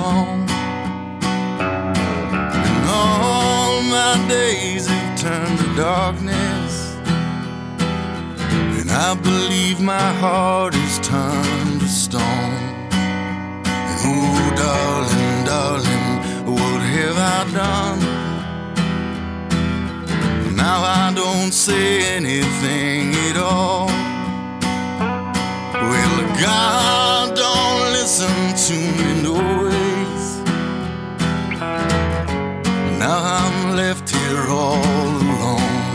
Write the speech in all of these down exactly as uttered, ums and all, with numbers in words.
song. And all my days have turned to darkness, and I believe my heart is turned to stone. And oh, darling, darling, what have I done? Now I don't say anything at all. Well, God don't listen to me no ways. Now I'm left here all alone.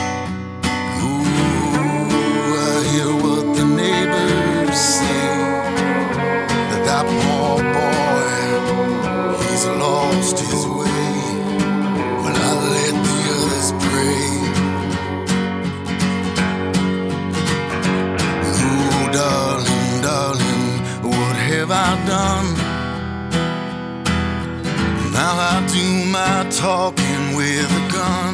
Ooh, I hear what the neighbors say, that that poor boy, he's lost his way. Well, I let the others pray. Ooh, darling, darling, what have I done? Now I do my talking with a gun,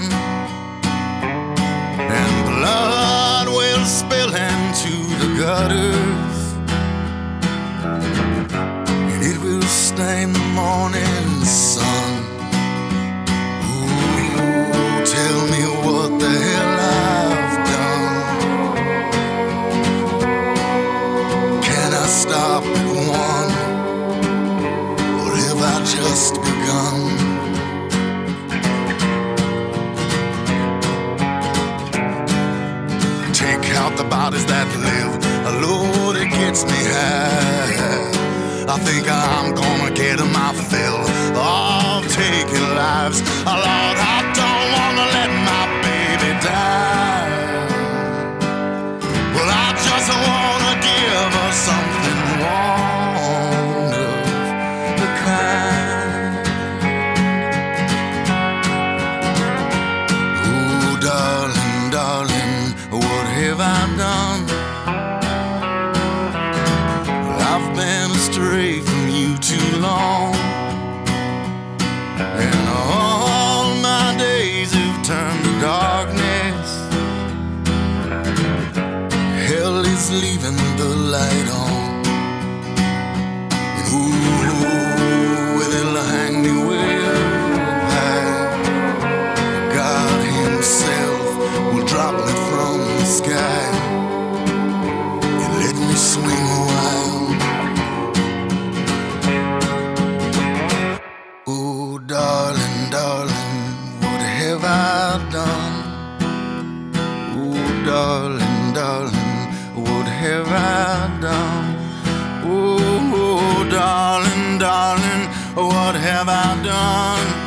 and blood will spill into the gutters, and it will stain the morning sun. Ooh, tell me what the hell I've done. Can I stop at one, or have I just begun? Take out the bodies that live, Lord, it gets me high. I think I'm gonna get my fill of taking lives. Oh, Lord, I don't wanna let my baby die. Well, I just wanna give her something warm of the kind. Oh, darling, darling, what have I done? Well, I've been astray from you too long, and all my days have turned to darkness. Hell is leaving the light on, and ooh, it'll hang me way up high. God himself will drop me from the sky and let me swing a while. Oh, darling, darling, what have I done? Oh, darling, darling, what have I done? Oh, darling, darling, what have I done?